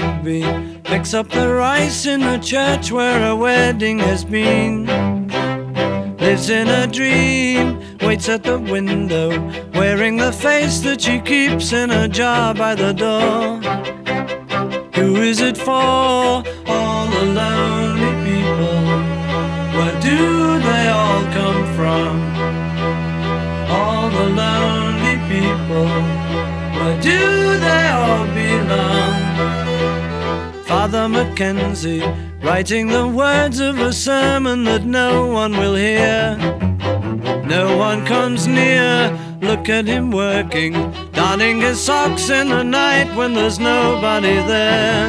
baby picks up the rice in the church where a wedding has been. Lives in a dream, waits at the window, wearing the face that she keeps in a jar by the door. Who is it for? All the lonely people. Where do they all come from? All the lonely people. Where do they all belong? Father Mackenzie, writing the words of a sermon that no one will hear. No one comes near, look at him working, darning his socks in the night when there's nobody there.